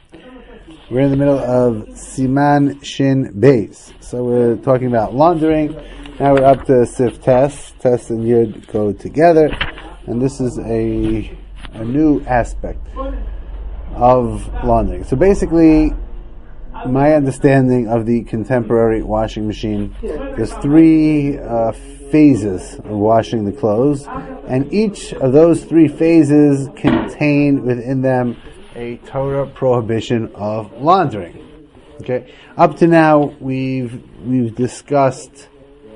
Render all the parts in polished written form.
We're in the middle of Siman Shin Beis. So we're talking about laundering. Now we're up to Sif Tes. Tes and Yud go together. And this is a new aspect of laundering. So basically, my understanding of the contemporary washing machine, there's three phases of washing the clothes, and each of those three phases contain within them a Torah prohibition of laundering. Okay, up to now we've discussed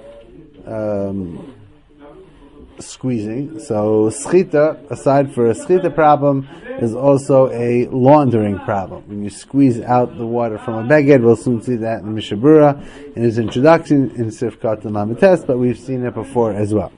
squeezing. So schita, aside for a schita problem, is also a laundering problem. When you squeeze out the water from a beged, we'll soon see that in Mishnah Berurah in his introduction in Sifkat and Lamed Tes, but we've seen it before as well.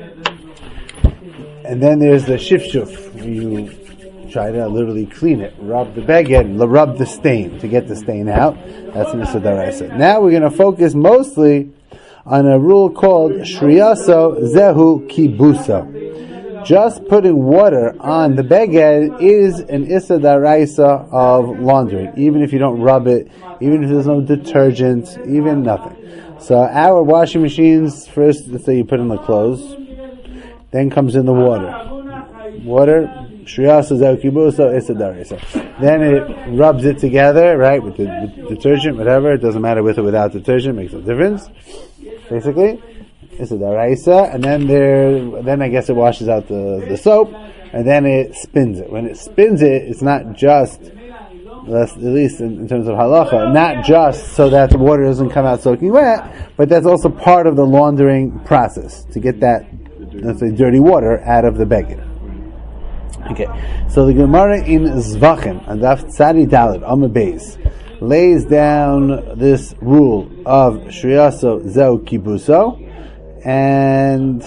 And then there's the shifshuf. You try to literally clean it, rub the beged, rub the stain to get the stain out. That's Mishnah Daraisa. Now we're going to focus mostly on a rule called Shriyaso Zehu Kibuso. Just putting water on the beged is an Issa Daraisa of laundering, even if you don't rub it, even if there's no detergent, even nothing. So our washing machines, first, let's say you put in the clothes, then comes in the water. Water, Shriyaso Zehu Kibuso, Issa Daraisa. Then it rubs it together, right, with the detergent, whatever, it doesn't matter with or without detergent, makes no difference. Basically, it's a daraisa, and then I guess it washes out the soap, and then it spins it. When it spins it, it's not just, at least in terms of halacha, not just so that the water doesn't come out soaking wet, but that's also part of the laundering process to get that, let's say, dirty water out of the beged. Okay, so the Gemara in Zvachim, and Daf Tzadi Daled, Amud Beis, lays down this rule of Shriyaso Zehu Kibuso, and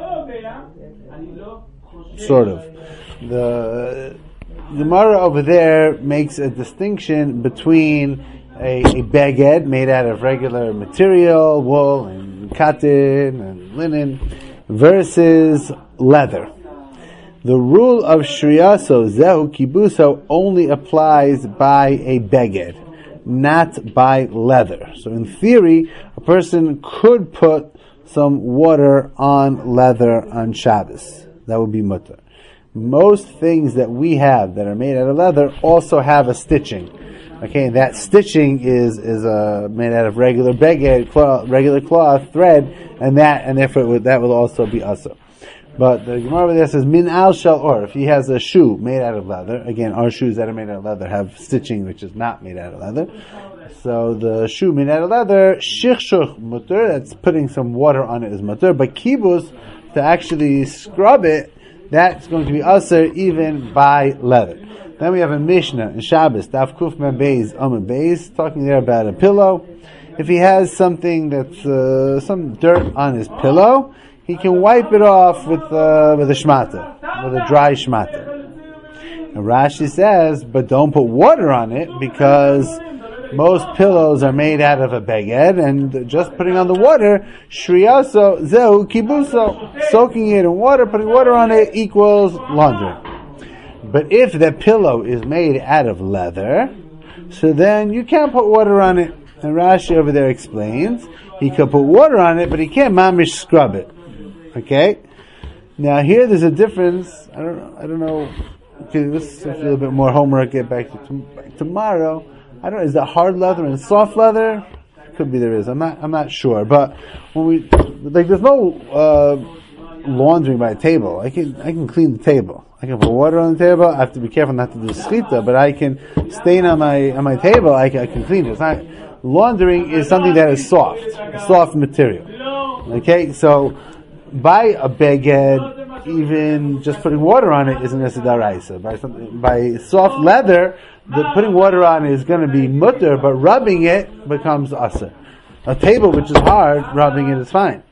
sort of the Gemara over there makes a distinction between a beged made out of regular material, wool and cotton and linen, versus leather. The rule of Shriyaso Zehu Kibuso only applies by a beged, not by leather. So in theory, a person could put some water on leather on Shabbos. That would be mutter. Most things that we have that are made out of leather also have a stitching. Okay, that stitching is made out of regular beged, regular cloth, thread, and therefore that will also be asa. But the Gemara over there says, min al shel or, if he has a shoe made out of leather, again, our shoes that are made out of leather have stitching which is not made out of leather. So the shoe made out of leather, shichshuch mutter, that's putting some water on it is mutter, but kibus, to actually scrub it, that's going to be usher even by leather. Then we have a Mishnah in Shabbos, Daf Kuf Mem Beis, Amud Beis, talking there about a pillow. If he has something that's, some dirt on his pillow, he can wipe it off with a shmata, with a dry shmata. And Rashi says, but don't put water on it, because most pillows are made out of a beged, and just putting on the water, Shriyaso Zehu Kibuso, soaking it in water, putting water on it equals laundering. But if the pillow is made out of leather, so then you can't put water on it. And Rashi over there explains, he could put water on it, but he can't mamish scrub it. Okay? Now here there's a difference. I don't know. Okay, this is a little bit more homework. Get back to tomorrow. I don't know. Is that hard leather and soft leather? Could be there is. I'm not sure. But when there's no laundering by a table. I can clean the table. I can put water on the table. I have to be careful not to do schita, but I can stain on my table. I can clean it. It's not, laundering is something that is soft material. Okay, so by a beged, even just putting water on it isn't necessarily daraisa. By soft leather, putting water on it is going to be mutter, but rubbing it becomes asa. A table which is hard, rubbing it is fine.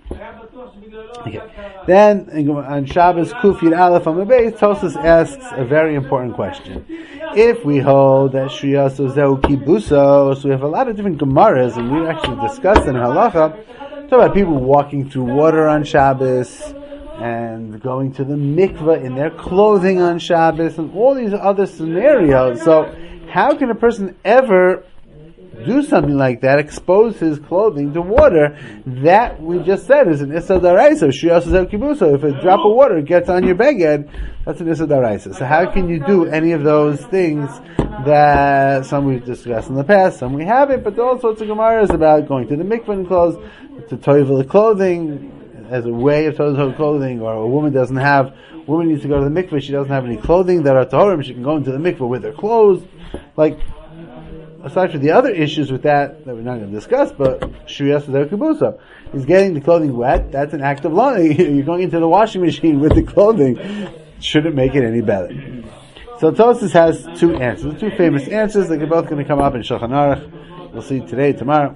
Okay. Then on Shabbos Kuf Yud Aleph Amud Beis, Tosfos asks a very important question. If we hold that Shriyaso Zehu Kibuso, so we have a lot of different Gemaras, and we actually discussed in Halacha, talk about people walking through water on Shabbos, and going to the mikveh in their clothing on Shabbos, and all these other scenarios. So how can a person ever do something like that, expose his clothing to water? That we just said is an Issa Daraisa, Shiyas Zel Kibuso. If a drop of water gets on your beged, that's an Issa Daraisa. So how can you do any of those things that some we've discussed in the past, some we haven't, but there are all sorts of Gemaras about going to the mikvah in clothes, to toivel the clothing, as a way of toivel clothing, or a woman needs to go to the mikvah, she doesn't have any clothing that are tahorim, she can go into the mikvah with her clothes. Like, aside from the other issues with that we're not going to discuss, but Shuyas Zer Kibusa is getting the clothing wet. That's an act of law. You're going into the washing machine with the clothing. Shouldn't make it any better. So Tosfos has two answers, two famous answers. They're both going to come up in Shulchan Aruch. We'll see today, tomorrow.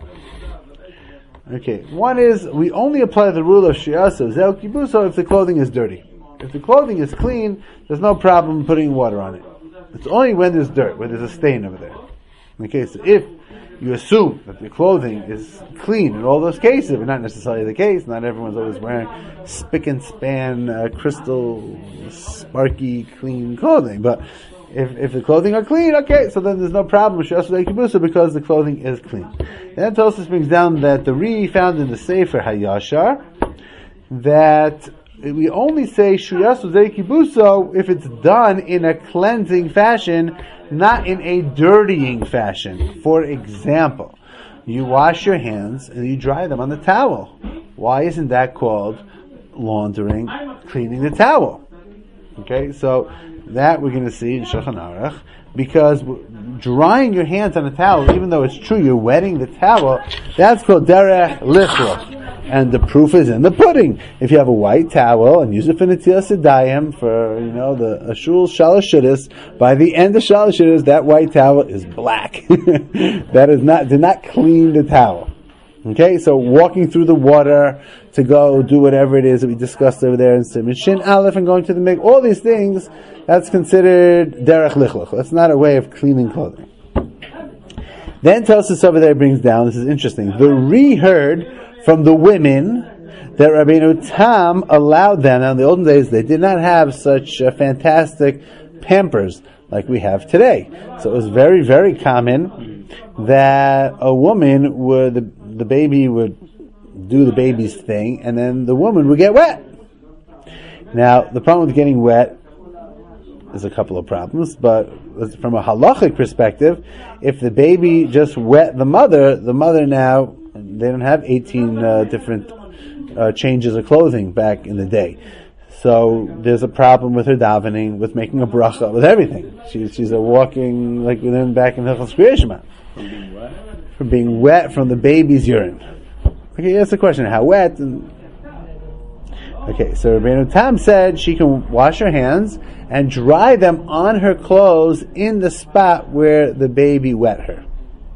Okay, one is we only apply the rule of Shuyas Zer Kibusa if the clothing is dirty. If the clothing is clean, there's no problem putting water on it. It's only when there's dirt, when there's a stain over there. Okay, so if you assume that the clothing is clean in all those cases, but not necessarily the case, not everyone's always wearing spick and span, crystal, sparky, clean clothing, but if the clothing are clean, okay, so then there's no problem with Shas Kibusa because the clothing is clean. Then Tosfos brings down that the Ri found in the Sefer Hayashar that we only say Shuyas Kibusa if it's done in a cleansing fashion, not in a dirtying fashion. For example, you wash your hands and you dry them on the towel. Why isn't that called laundering, cleaning the towel? Okay, so that we're going to see in Shulchan Aruch, because drying your hands on a towel, even though it's true you're wetting the towel, that's called derech lichloch. And the proof is in the pudding. If you have a white towel and use it for Netilas Yadayim, for, the Ashul Shalosh Shudis, by the end of Shalosh Shudis, that white towel is black. Did not clean the towel. Okay, so walking through the water to go do whatever it is that we discussed over there in Siman Shin Aleph and going to the mikvah, all these things, that's considered derech lichloch. That's not a way of cleaning clothing. Then Tosfos over there brings down, this is interesting, the Ri heard from the women that Rabbeinu Tam allowed them. Now in the olden days they did not have such fantastic pampers like we have today. So it was very, very common that a woman the baby would do the baby's thing and then the woman would get wet. Now the problem with getting wet is a couple of problems, but from a halachic perspective, if the baby just wet the mother now, they don't have 18 different changes of clothing back in the day. So there's a problem with her davening, with making a bracha, with everything. She's a walking, like within back in Hilchos Kriyas Shema. From being wet from the baby's urine. Okay, that's the question. How wet? Okay, so Rabbeinu Tam said she can wash her hands and dry them on her clothes in the spot where the baby wet her.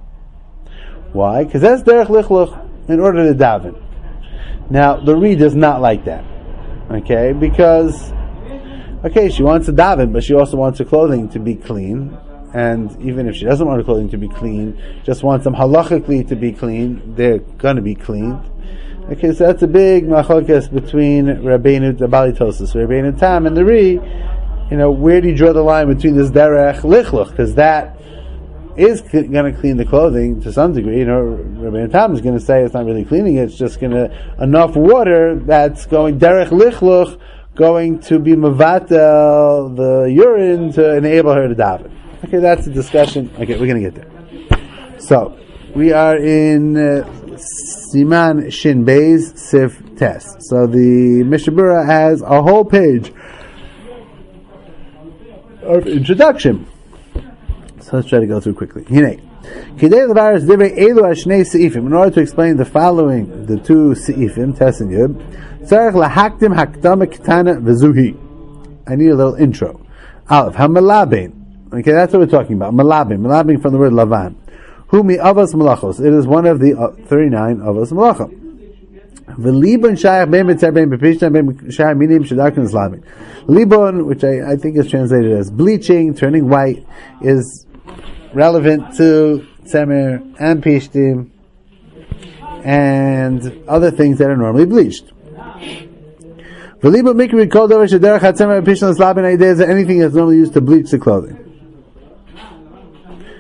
Why? Because that's derech lichloch in order to daven. Now, the Ri does not like that. Okay? Because, she wants to daven, but she also wants her clothing to be clean. And even if she doesn't want her clothing to be clean, just wants them halachically to be clean, they're going to be cleaned. Okay, so that's a big machlokes between Rabbeinu Bali Tosfos, Rabbeinu Tam, and the Ri. Where do you draw the line between this derech lichloch? Because that is going to clean the clothing to some degree. Rabbeinu Tam is going to say it's not really cleaning it, it's just enough water that's going derech lichloch, going to be mevatel the urine to enable her to daven. Okay, that's a discussion. Okay, we're going to get there. So, we are in Siman Shin Beis Sif Tes. So the Mishnah Berurah has a whole page of introduction. So let's try to go through quickly. In order to explain the following, the two seifim, Tes and Yud, I need a little intro. Aleph, ha-malabein. Okay, that's what we're talking about. Malabein from the word lavan. Humi avos malachos. It is one of the 39 avos malachos. V'libon shayach ben b'tzar ben b'pishna ben shayach minim shedakin is labin. Libon, which I think is translated as bleaching, turning white, is relevant to tzemer and pishtim and other things that are normally bleached. V'libon mikri kol davar shederach hatzemer and pishna is labin. Idea is anything that's normally used to bleach the clothing.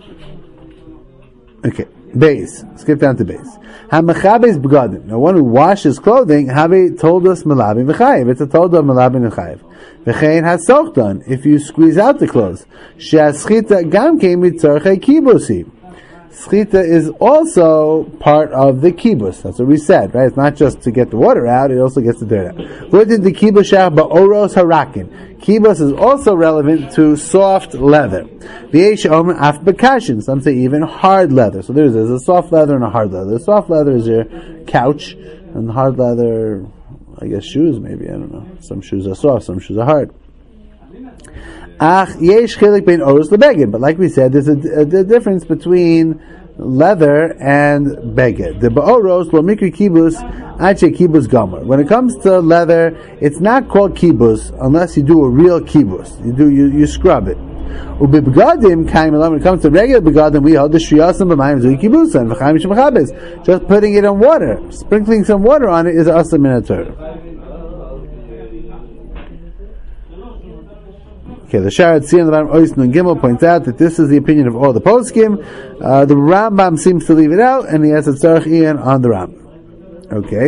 Okay, base. Skip down to base. Hamachabes begadim. Now, one who washes clothing, Habe told us malabim v'chayiv. It's a told of malabim v'chayiv. V'chein has sochdan. If you squeeze out the clothes, she'aschita gam kein mitzarchei kibusi. Schita is also part of the kibus. That's what we said, right? It's not just to get the water out; it also gets the dirt out. What did the kibus shach ba'oros harakin? Kibus is also relevant to soft leather. V'yesh omer af bekashin. Some say even hard leather. So there's a soft leather and a hard leather. The soft leather is your couch, and the hard leather, I guess shoes. Maybe, I don't know. Some shoes are soft, some shoes are hard. But like we said, there's a difference between leather and beged. The ba'oros lo mikri kibus ache kibus gomer. When it comes to leather, it's not called kibus unless you do a real kibus. You scrub it. Ubibegadim kaim. When it comes to regular begadim, we hold the shriyasim b'mayim zui kibusan v'chaim shemachabes. Just putting it in water, sprinkling some water on it is asa min haTorah. Okay, the Sharat Tzien, the Ram Ois Nun Gimel points out that this is the opinion of all the poskim. The Rambam seems to leave it out, and he has a tzarech ian on the Rambam. Okay.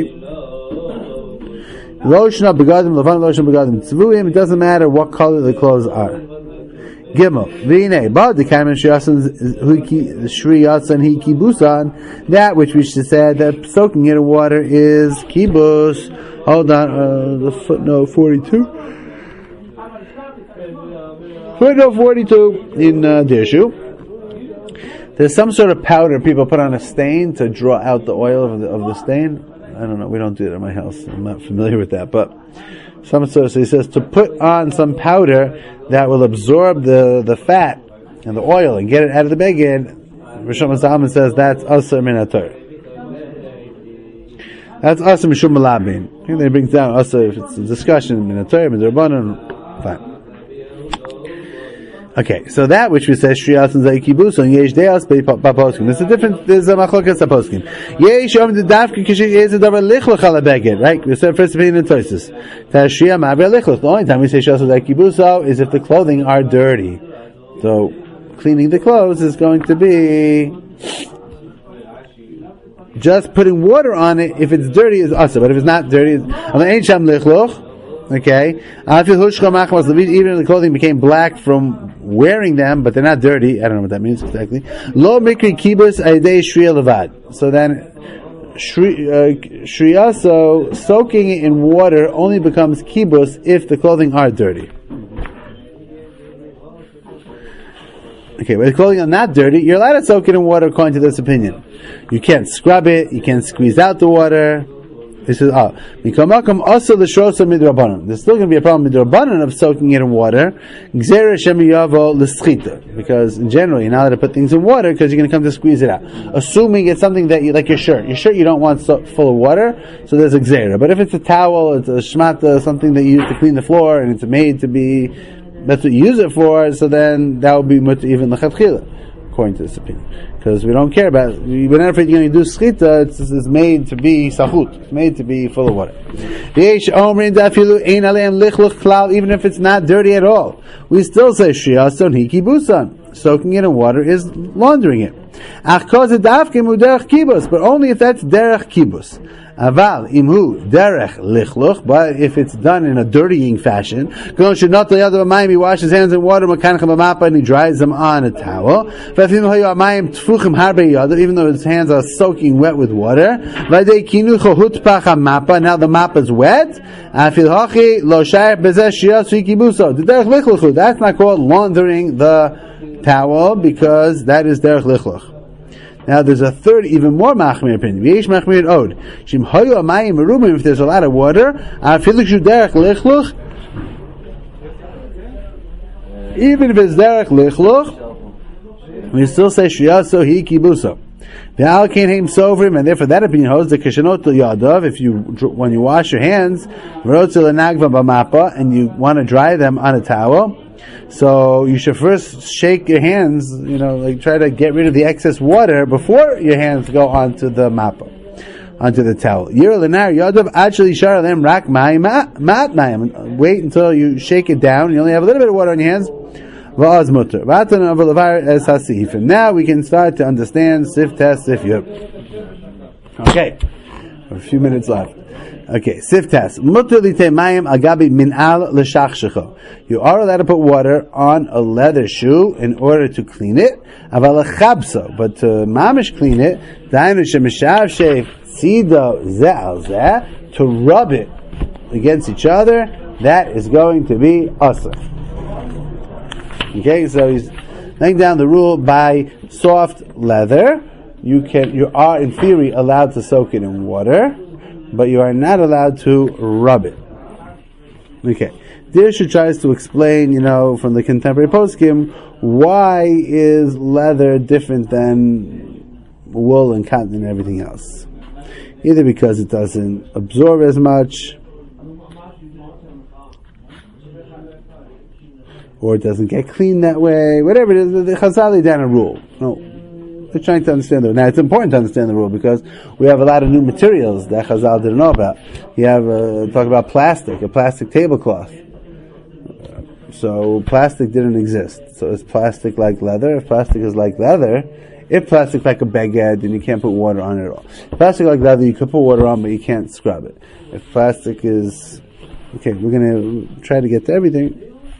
Loshna begadim levan loshna begadim tzvuim. It doesn't matter what color the clothes are. Gimel v'inei ba'ad dekayim shriyasan hi kibusan. That which we said that soaking it in water is kibus. Hold on, the footnote 42. Footnote 42 in Dirshu. There's some sort of powder people put on a stain to draw out the oil of the stain. I don't know. We don't do it in my house. I'm not familiar with that. But some sort of, so he says to put on some powder that will absorb the fat and the oil and get it out of the beged. Rosh Hashanah says that's asur min haTorah. That's asur mishum malabim. I think they bring down asur if it's a discussion min haTorah, min d'Rabbanan. Fine. Okay, so that which we say shriyas and zaykibus on yesh deas ba'poskim. There's a different. There's a machlokas poskim. Yesh om the dafka kishin is a davar lichloch ala beged. Right? We said first opinion in Tosis. Tashriya ma'aver lichloch. The only time we say shriyas and zaykibus is if the clothing are dirty. So cleaning the clothes is going to be just putting water on it. If it's dirty, is asa. But if it's not dirty, ain't sham lichloch. Okay, even if the clothing became black from wearing them, but they're not dirty. I don't know what that means exactly. Lo mikri kibus aydei shriya levad. So then, shriyaso soaking it in water only becomes kibus if the clothing are dirty. Okay, but the clothing are not dirty, you're allowed to soak it in water according to this opinion. You can't scrub it. You can't squeeze out the water. This is also the shrosa midrabanan. There's still going to be a problem midrabanan of soaking it in water. Because in general you're not allowed to put things in water because you're going to come to squeeze it out. Assuming it's something that you like your shirt you don't want full of water, so there's a gzera. But if it's a towel, it's a shmata, something that you use to clean the floor, and it's made to be, that's what you use it for. So then that would be mutter even lechatchila, according to this opinion. Because we don't care about, whenever you're going to do schita, it's made to be sahut. It's made to be full of water. Even if it's not dirty at all, we still say shiyason hi kibusan. Soaking it in water is laundering it. But only if that's derech kibus. Aval imhu derech lichluch, but if it's done in a dirtying fashion, he washes his hands in water, and he dries them on a towel. Even though his hands are soaking wet with water, now the map is wet. That's not called laundering the towel, because that is derech lichluch. Now there's a third, even more machmir opinion. V'yesh machmir od. Shim hayu amayim merumim. If there's a lot of water, afilu derech lichluch. Even if it's derech lichluch, we still say shiyaso hi kibuso. The al kain heim sovrim, and therefore that opinion holds the kishanot yadav. If you, when you wash your hands, v'rotzel nagva b'mapa, and you want to dry them on a towel. So you should first shake your hands, like try to get rid of the excess water before your hands go onto the mappa, onto the towel. Wait until you shake it down. You only have a little bit of water on your hands. Va'az mutter. V'atan avalavar es hasifim. Now we can start to understand sif tes sif yud. Okay, a few minutes left. Okay, sif tes. Mutter lite mayim agabi min'al l'shachshecho. You are allowed to put water on a leather shoe in order to clean it. Aval chabso, but to mamish clean it, dainu shemishav sheif tzido zeh al zeh, to rub it against each other, that is going to be asur. Okay, so he's laying down the rule by soft leather. You are in theory allowed to soak it in water, but you are not allowed to rub it. Okay, Dirshu tries to explain, from the contemporary poskim, why is leather different than wool and cotton and everything else? Either because it doesn't absorb as much, or it doesn't get clean that way, whatever it is, the Chazal down a rule. No, they're trying to understand the rule. Now, it's important to understand the rule because we have a lot of new materials that Chazal didn't know about. You have, talk about plastic, a plastic tablecloth. So, plastic didn't exist. So, is plastic like leather? If plastic is like leather, if plastic like a baguette, then you can't put water on it at all. If plastic like leather, you could put water on, but you can't scrub it. If plastic is... Okay, we're going to try to get to everything.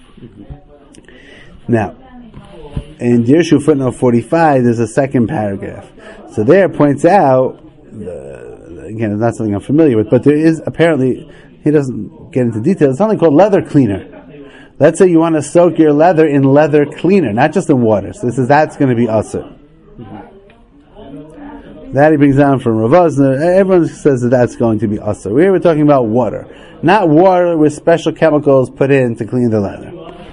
Now, in Dirshu footnote 45, there's a second paragraph. So there points out, again, it's not something I'm familiar with, but there is apparently, he doesn't get into detail, it's something called leather cleaner. Let's say you want to soak your leather in leather cleaner, not just in water. So that's going to be asur. That he brings down from Rav Osner. Everyone says that's going to be asur. We're talking about water. Not water with special chemicals put in to clean the leather.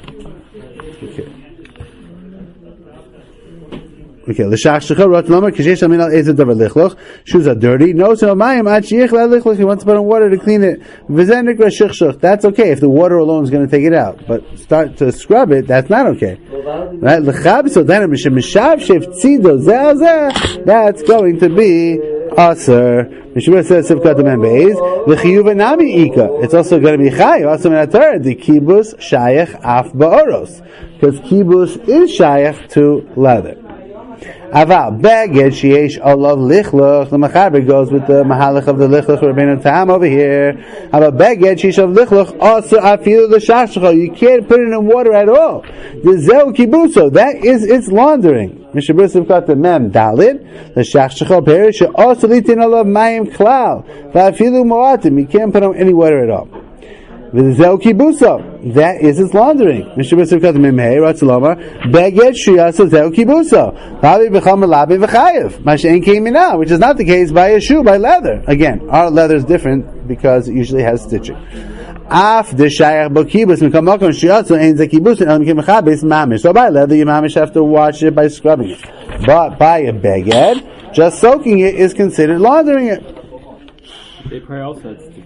Okay, l'shachshecha rot lomar kishesh amin al ezed davar lichloch. Shoes are dirty. No, so mayim ad sheyich la lichloch. He wants to put on water to clean it. V'zen nikra shichshach. That's okay if the water alone is going to take it out. But start to scrub it, that's not okay. Right? L'chabso dana mishav shef tzido zeh zeh. That's going to be asur. Mishmur says sivkat amen beis. L'chiyuva nami ika. It's also going to be chayiv. Also in Torah, the kibus shayach af ba'oros, because kibus is shayach to leather. Aval beged sheyesh olav lichloch. The Mechaber goes with the mahalach of the lichloch Rabbeinu Tam over here. Aval beged sheyesh olav lichloch also afilu l'shachshecha. You can't put it in water at all. The zeu kibuso, that is its laundering. Mishabur Sivkat the mem dalid l'shachshecha perish also litin olav mayim klal. Va'afilu moatim. You can't put on any water at all. V'zeu kibuso, that is its laundering. Mishabur Sivkat the mem hey ratzalomar beged sheyasa zeu kibuso. Labi b'chamer labi v'chayev. Mashen came in now, which is not the case by a shoe, by leather. Again, our leather is different because it usually has stitching. Af de shayach b'kibus mikam makom sheyasa ein ze kibus el mikim chabes mamish. So by leather, you mamish have to wash it by scrubbing it. But by a beged, just soaking it is considered laundering it. They probably also had stitching.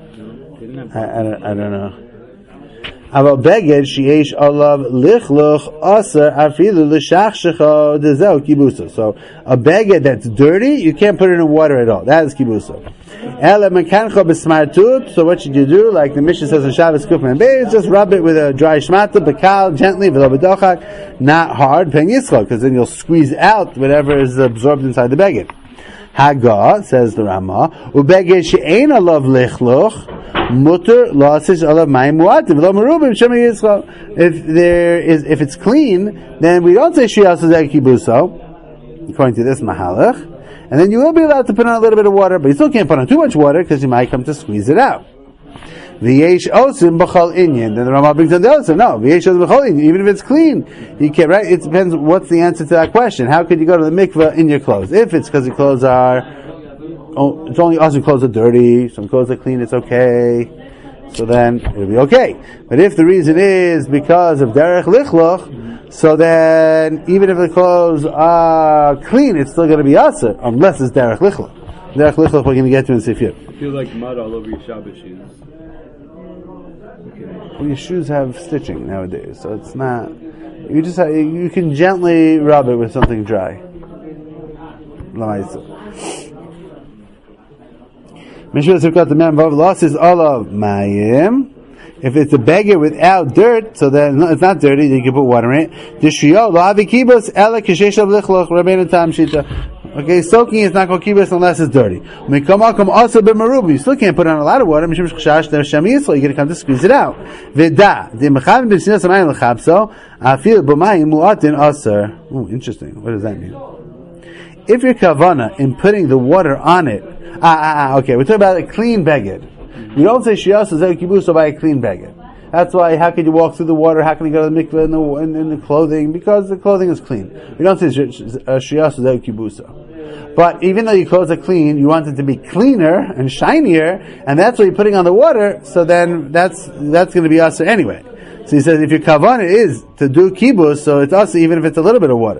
I don't know. Aval beged sheyesh olav lichloch asur afilu l'shachshecha dezeu kibuso. So a beged that's dirty, you can't put it in water at all. That is kibuso. Ela mekancho b'smartut. So what should you do? Like the Mishnah says in Shabbos Kufman Beis, just rub it with a dry shmata, bekal, gently, v'lo b'dochak, not hard, pen yitzchok, because then you'll squeeze out whatever is absorbed inside the beged. Haga, says the Rama, ubeged she'ein olav lichloch, mutter lasish olav mayim muatim v'lo merubim shema yitzchok. If it's clean, then we don't say sheyasa zeh kibuso, according to this mahalach, and then you will be allowed to put on a little bit of water, but you still can't put on too much water because you might come to squeeze it out. V'yesh osim b'chol inyan. Then the Rama brings on the other side. No, v'yesh osim b'chol inyan. Even if it's clean, you can't. Right? It depends. What's the answer to that question? How could you go to the mikveh in your clothes? If it's because your clothes are, it's only us who clothes are dirty. Some clothes are clean. It's okay. So then it'll be okay. But if the reason is because of derech lichloch, so then even if the clothes are clean, it's still going to be asur unless it's derech lichloch. Derech lichloch we're going to get to in Sifyut. I feel like mud all over your Shabbat shoes. Well, your shoes have stitching nowadays, so it's not. You just you can gently rub it with something dry. Mishra Sivkat the man vav losses olav mayim If it's a beggar without dirt, so then it's not dirty, then you can put water in it. Okay, soaking is not called kibus unless it's dirty. You still can't put on a lot of water. You're going to come to squeeze it out. Interesting. What does that mean? If your kavana in putting the water on it, okay, we're talking about a clean beggar. We don't say shiyas zeu kibuso by a clean beggar. That's why, how can you walk through the water? How can you go to the mikveh in the clothing? Because the clothing is clean. We don't say shiyas zeu kibuso. But even though your clothes are clean, you want it to be cleaner and shinier, and that's what you're putting on the water, so then that's going to be usher anyway. So he says if your kavanah is to do kibus, so it's usher even if it's a little bit of water.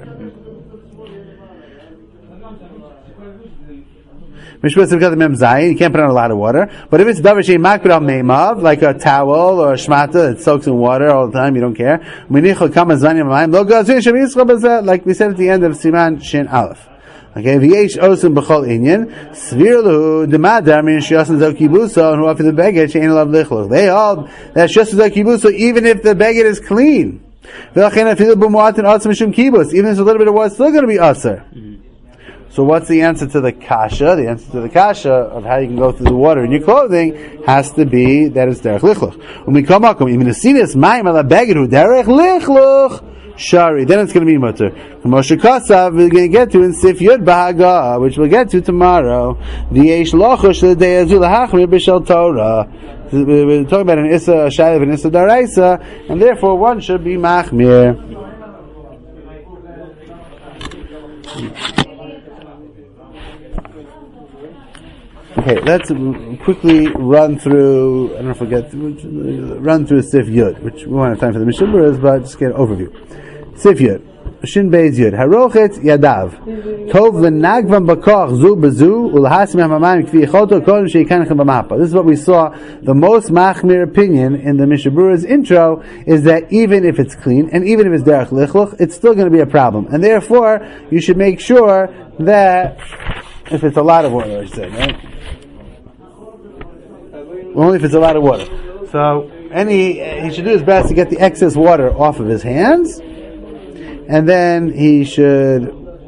You can't put on a lot of water. But if it's davar makbid al meimav, like a towel or a shmata that soaks in water all the time, you don't care. Like we said at the end of Siman Shin Aleph. Okay, v'yesh osum b'chol inyan svirlu demadar min shiyasan zeu kibuso and who after the beged she'en alav lichluch. They hold that shiyasan zeu kibuso even if the beged is clean. V'lachen afilu b'muatin asur mishum kibus. Even if there's a little bit of water, it's still going to be asur. So what's the answer to the kasha? The answer to the kasha of how you can go through the water in your clothing has to be that it's derech lichluch. Umikomakom even asinis ma'im ala beged hu derech lichluch. Shari, then it's going to be mutter. Moshe Kasav, we're going to get to in Sif Yud Bahaga, which we'll get to tomorrow. V'yesh lochush l'dei azul hachmir b'shel Torah. We're talking about an Issa Shayv and Issa Daraisa, and therefore one should be machmir. Okay, let's quickly run through. I don't know if we get run through Sif Yud, which we won't have time for the Mishnah, but just get an overview. Sif Yud, Shin Beis Yud, Harochet Yadav, Tov v'nagvam b'koch zu b'zu ulhasim hamamayim kvi yichoto kodem sheikanchem b'mapa. This is what we saw. The most machmir opinion in the Mishnah Berurah's intro is that even if it's clean and even if it's derech lichluch, it's still going to be a problem, and therefore you should make sure that if it's a lot of water, I said, right? Only if it's a lot of water. So he should do his best to get the excess water off of his hands, and then he should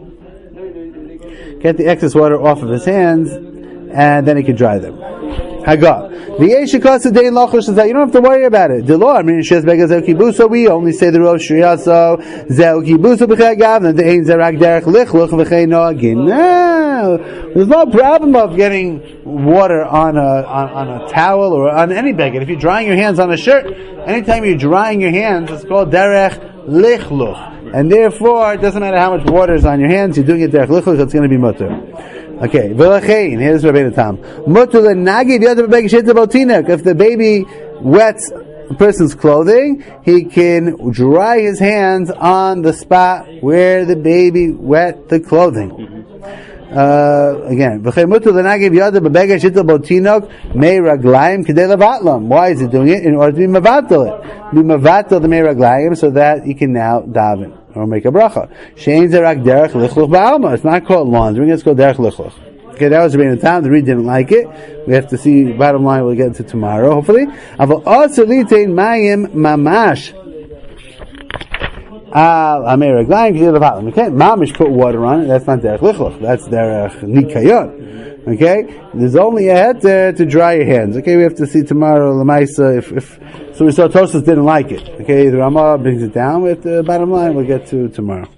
get the excess water off of his hands, and then he can dry them. Hagar. You don't have to worry about it. We only say the Rosh Shriyaso Zeu Kibuso B'Chagav and the Ein Zerak Derech Lichluch V'Chei Noagin. No, there's no problem of getting water on a towel or on any beged. If you're drying your hands on a shirt, anytime you're drying your hands, it's called Derech Lichluch, and therefore it doesn't matter how much water is on your hands. You're doing it Derech Lichluch. It's going to be mutter. Okay, v'lachein, here's Rabbeinu Tam. Mutter l'nagiv yad b'beged sheitz botinek. If the baby wets a person's clothing, he can dry his hands on the spot where the baby wet the clothing. Again, v'chein mutter l'nagiv yad b'beged sheitz botinok mei raglayim k'dei levatlam. Why is he doing it? In order to be mevatel it. Be mevatel the mei raglayim so that he can now daven or make a bracha. Shein zerak derech lichluch ba'alma. It's not called laundering, it's called derech lichluch. Okay, that was Rabbeinu Tam. The Reed didn't like it. We have to see, bottom line, we'll get into tomorrow, hopefully. Aval also litein mayim mamash. Amei raglayim k'dei levatlam. Okay, mamish put water on it, that's not derech lichluch. That's derech nikayon. Okay? There's only a heter to dry your hands. Okay, we have to see tomorrow, Lamaisa, if so we saw Tosfos didn't like it. Okay, the Ramah brings it down with the bottom line, we'll get to tomorrow.